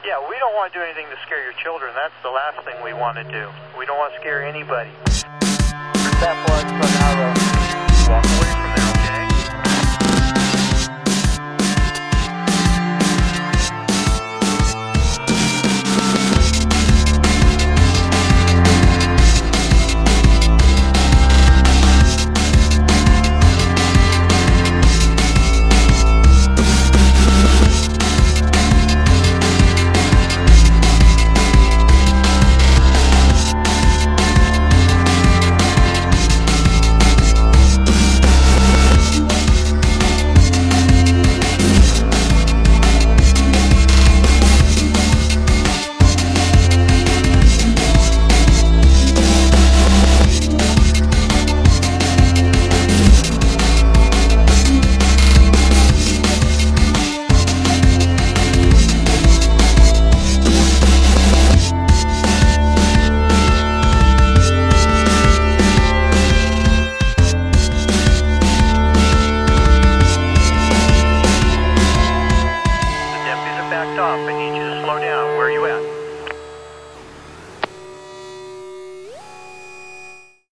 Yeah, we don't want to do anything to scare your children. That's the last thing we want to do. We don't want to scare anybody. That was from our walk away.